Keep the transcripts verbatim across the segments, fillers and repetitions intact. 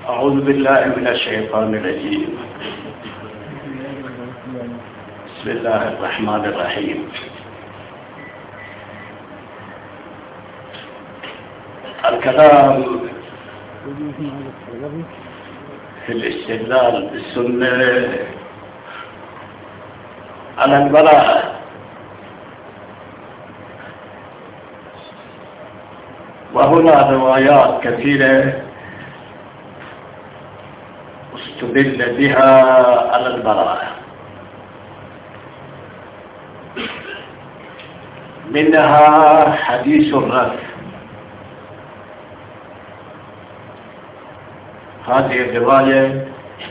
أعوذ بالله من الشيطان الرجيم. بسم الله الرحمن الرحيم. الكلام في الاستدلال بالسنة على البراءة، وهنا روايات كثيرة استدل بها على البراءة، منها حديث الرفع. هذه الرواية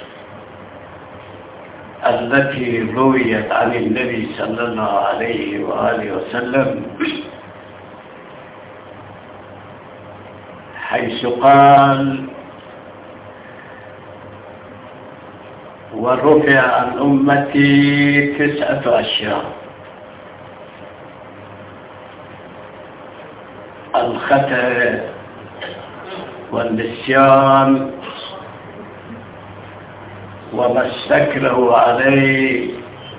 التي رويت عن النبي صلى الله عليه وآله وسلم حيث قال: ورفع عن أمتي تسعة أشياء: الخطأ والنسيان وما استكره عليه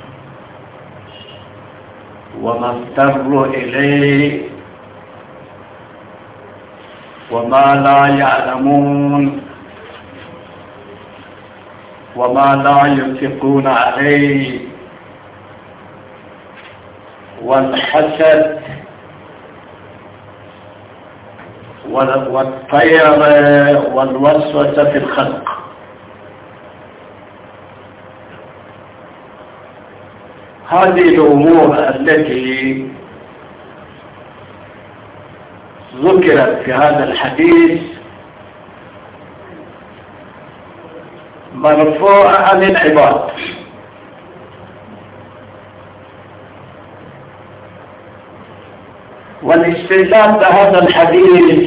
وما اضطر إليه وما لا يعلمون وما لا ينفقون عليه والحسد والطير والوسوسة في الخلق. هذه الأمور التي ذكرت في هذا الحديث مرفوعة عن العباد، والاستدلال بهذا الحديث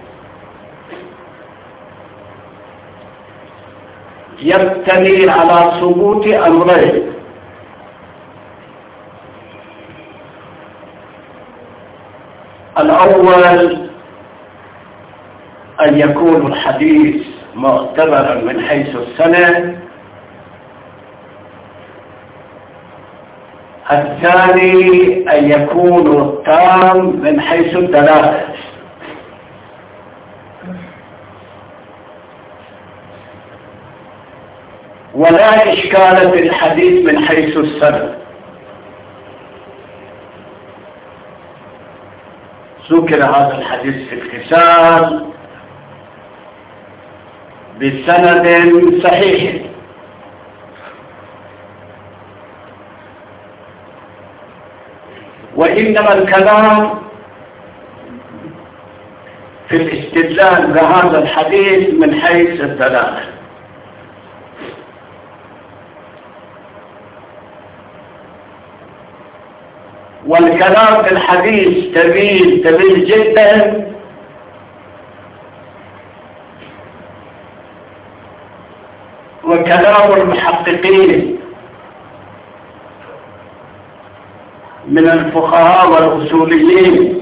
يبتني على ثبوت أمرين: الأول أن يكون الحديث معتبرا من حيث السند، الثاني أن يكون تام من حيث الدلالة. ولا إشكال في الحديث من حيث السند. ذكر هذا الحديث في الكتاب بسند صحيح، وإنما الكلام في الاستدلال بهذا الحديث من حيث الدلالة. والكلام في الحديث طويل طويل جدا، وكلام المحققين من الفقهاء والأصوليين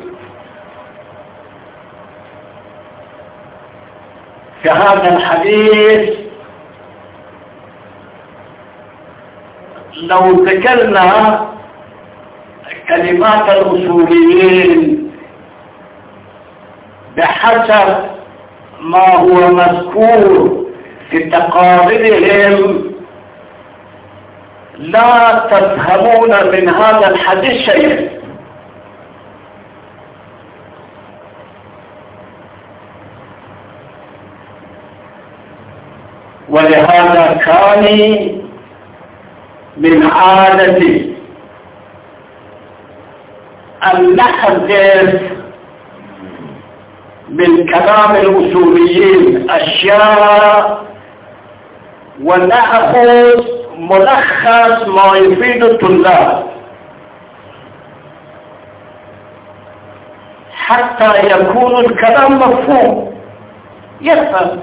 في هذا الحديث لو ذكرنا كلمات الأصوليين بحسب ما هو مذكور في تقاريرهم لا تفهمون من هذا الحديث شيئا. ولهذا كان من عادتي أن نحذف من كلام الأصوليين أشياء ونأخذ ملخص ما يفيد الطلاب حتى يكون الكلام مفهوم يفهم.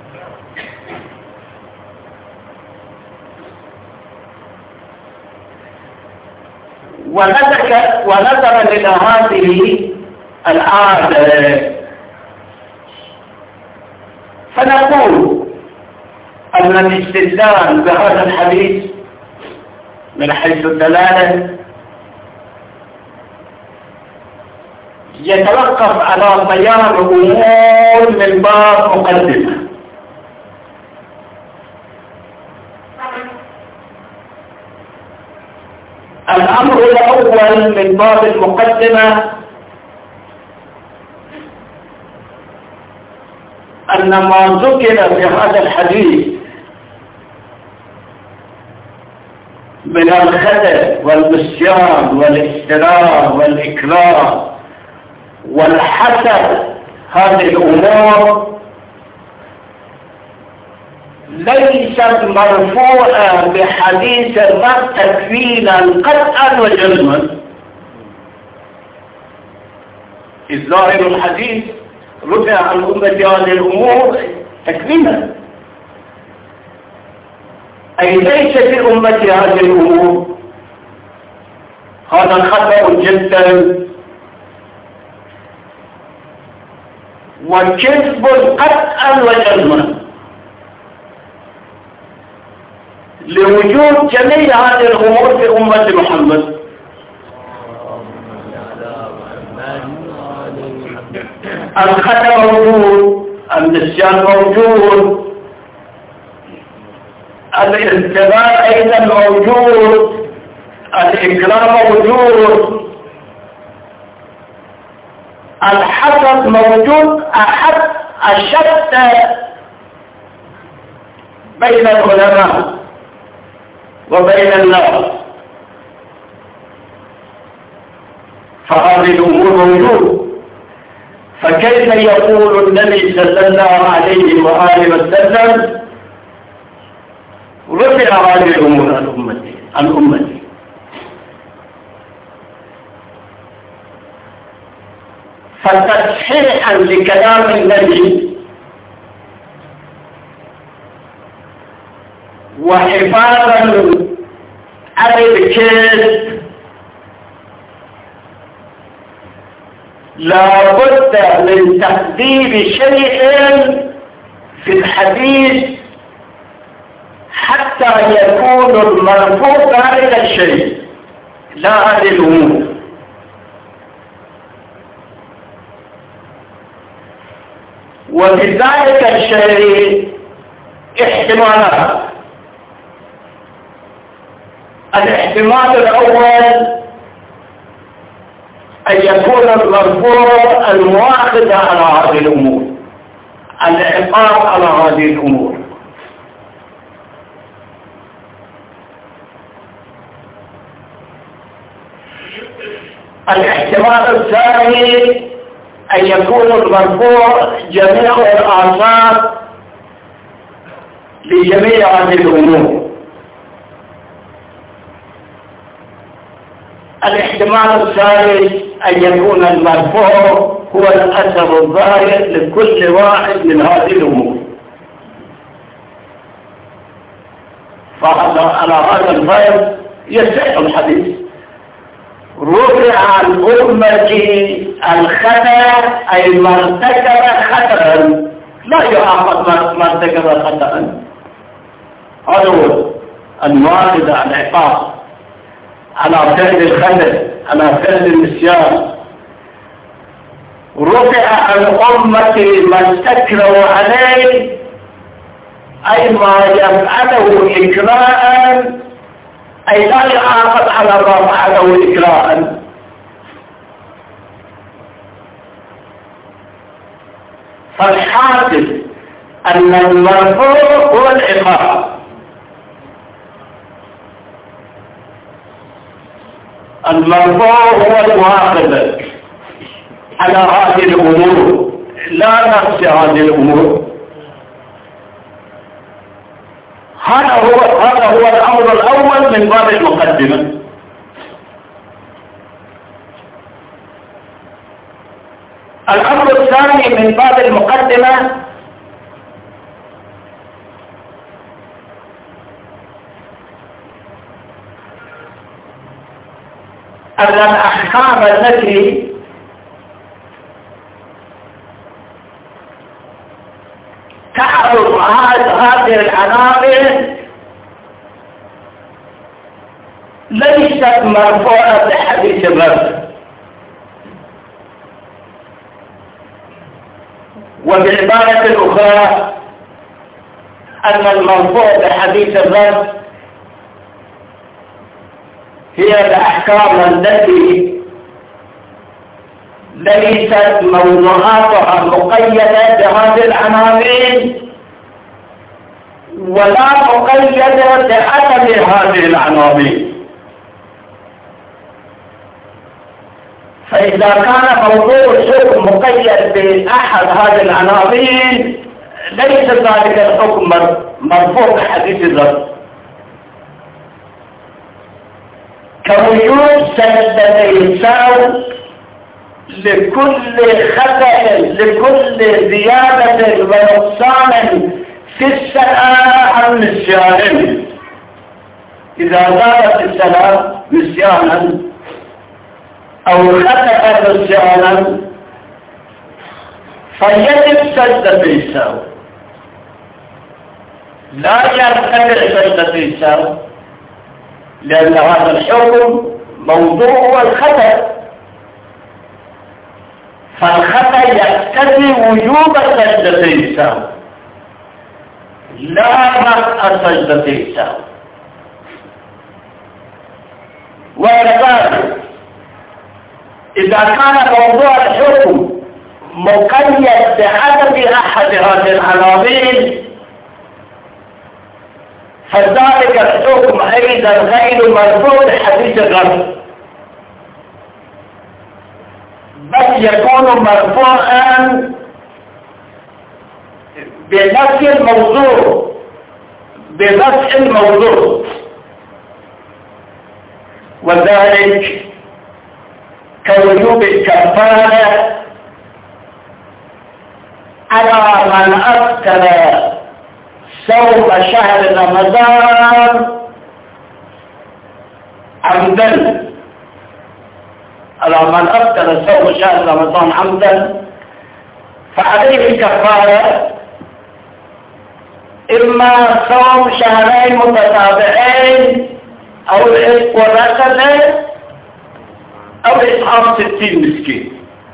ونظرا إلى هذه العادة فنقول أن الاستدلال بهذا الحديث من حيث الدلالة يتوقف على بيان أمور من باب مقدمة. الأمر الأول من باب المقدمة أن ما ذكر في هذا الحديث من الخدع والنسيان والاسترار والإكراه والحسد، هذه الأمور ليست مرفوعة بحديث الرب تكفينا قطعا وجزما. الظاهر الحديث رفع عن أمة هذه الأمور تكفينا، أي ليس في أمة هذه الأمور. هذا خطأ جدا وكذب قطعا وجزما لوجود جميع هذه الأمور في أمة محمد. الخطأ موجود، النسيان موجود، الانتباه أيضا موجود، الإكرام موجود، الحسد موجود. أحد أشد بين العلماء وبين الناس، فهذه الأمور موجود. فكيف يقول النبي صلى الله عليه وآله وسلم رفع هذه الأمور عن أمتي عن أمتي؟ فتصحيحا لكلام النبي وحفاظا على الكذب لا بد من تقديم شيء في الحديث حتى يكون المرفوع ذلك الشيء لا هذه الأمور. وفي ذلك الشيء احتمالات. الاحتمال الأول أن يكون المرفوع المواخذ على هذه الأمور، العقاب على هذه الأمور. الاحتمال الثاني أن يكون المرفوع جميع الآثار لجميع هذه الأمور. الاحتمال الثالث أن يكون المرفوع هو الأثر الظاهر لكل واحد من هذه الأمور. فعلى هذا الفرض يصح الحديث رفع عن أمتي الخطأ أي ما ارتكب خطأ، لا يعاقب ما ارتكب خطأ. هذا هو المواخذ على العقاب على فعل الخطأ على فعل النسيان. رفع عن أمتي ما استكروا عليه أي ما يفعله إكراء، أي لا يعاقب على ما فعله إكراء. فالحاصل أن المرفوع هو العقاب، المرفوع هو المواخذة على هذه الأمور لا نفس هذه الأمور. هذا هو هذا هو الأمر الأول من باب المقدمة. الأمر الثاني من باب المقدمة أن الأحكام التي تعرض هذه العناوين ليست مرفوعة بحديث الرسول، وبعبارة أخرى أن المرفوع بحديث الرسول هي الأحكام التي ليست موضوعاتها مقيدة بهذه العناوين ولا مقيدة بعدم هذه العناوين. فإذا كان موضوع الحكم مقيد بأحد هذه العناوين ليس ذلك الحكم مرفوع بحديث الرسول، كوجود سجدتي السهو لكل خطأ لكل زيادة ونقصان في الصلاة عن نسيان. إذا زادت الصلاة نسيانا أو خطأ نسيانا فيجب سجدتي السهو، لا يرتفع سجدتي السهو، لأن هذا الحكم موضوع الخطأ، فالخطأ يقتضي وجوب سجدتي السهو لا رفع سجدتي السهو. وكذلك إذا كان موضوع الحكم مقيد بعدم أحد هذه العناوين فذلك الحكم أيضا غير مرفوع بحديث الرسول، بل يكون مرفوعا بنفي الموضوع بنفي الموضوع وذلك كوجوب الكفارة على من أفطر صوم شهر رمضان عمدا، على من أفطر صوم شهر رمضان عمدا فعليه الكفارة، إما صوم شهرين متتابعين أو العتق والرقبة أو إطعام ستين مسكين.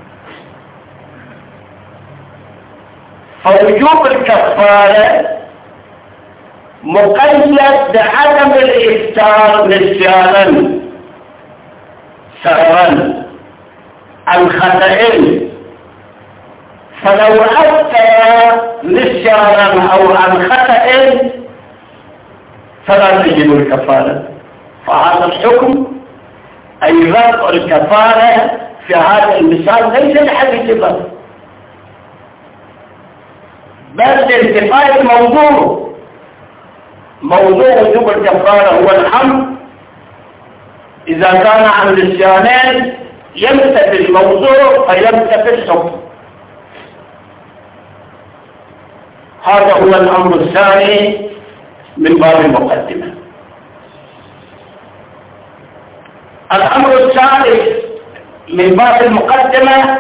فوجوب الكفارة مقيد بعدم الإفطار نسيانا سهوا عن خطأ، فلو أفطر نسيانا أو عن خطأ فلا تجب الكفارة. فهذا الحكم أي رفع الكفارة في هذا المثال ليس لحديث الرسول بل لانتفاء الموضوع. موضوع وجوب الكفارة هو الحمد، إذا كان عن نسيانين ينتفي الموضوع فينتفي الحكم. هذا هو الأمر الثاني من باب المقدمة. الأمر الثالث من باب المقدمة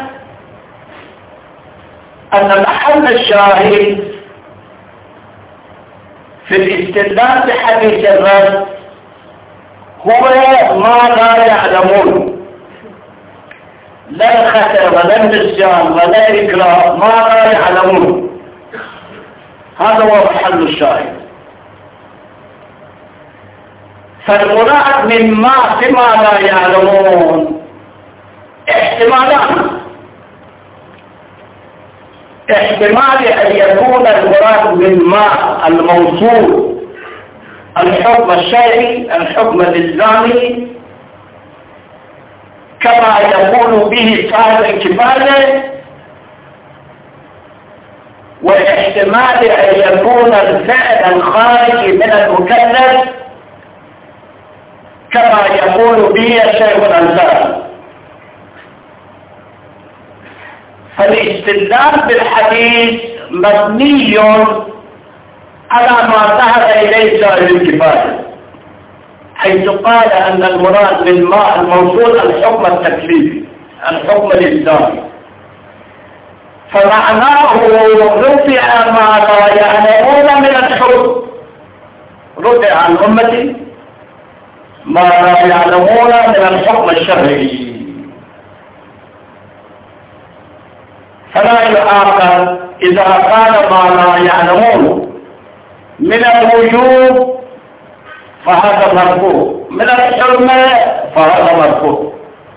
أن محل الشاهد في الاستدلال بحديث الرسول هو ما لا يعلمون، لا الخطأ ولا النسيان ولا الإكراه، ما لا يعلمون، هذا هو محل الشاهد. فالمراد من ما فيما لا يعلمون احتمالان: احتمال أن يكون المراد من ما الموصول الحكم الشرعي الحكم الإلزامي كما يقول به صاحب الكفاية، واحتمال أن يكون الفعل الخارج من المكلف كما يقول به الشيخ الألباني. فالاستدلال بالحديث مبني على ما ذهب إليه صاحب الكفاية، حيث قال أن المراد بالماء الموصول الحكم التكليفي الحكم الإلزامي، فمعناه رفع ما لا يودع عن أمتي ما لا يعلمون من الحكم الشرعي، فلا يعاقب إذا قال ما لا يعلمون من الوجوب فهذا مرفوع، من الحرمة فهذا مرفوع.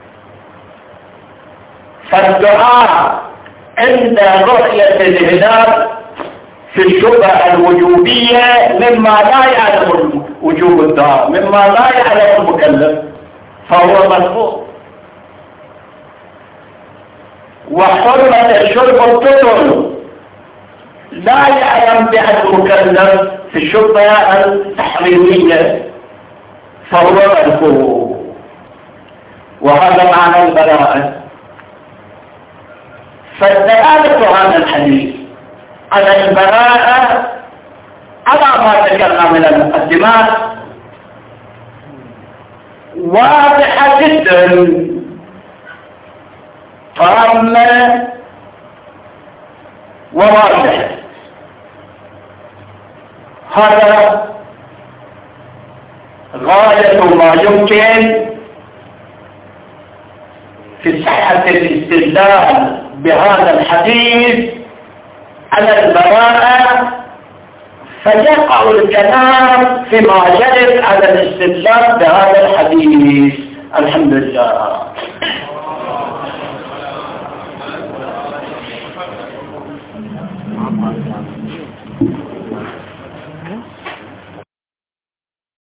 فالدعاء عند رؤية الهلال في الشبهة الوجوبية مما لا يعلم وجوب الدعاء، مما لا يعلم المكلف فهو مرفوع. وحرمة الشرب الطفل لا يعلم بها المكلف في الشبهة التحريمية فهو مرفوع. وهذا معنى البراءة. فالدلالة هذا الحديث على البراءة على ما ذكرنا من المقدمات واضحة جدا تامة وواضحة. هذا غاية ما يمكن في صحة الاستدلال بهذا الحديث على البراءة، فيقع الكلام فيما يجب على الاستدلال بهذا الحديث. الحمد لله.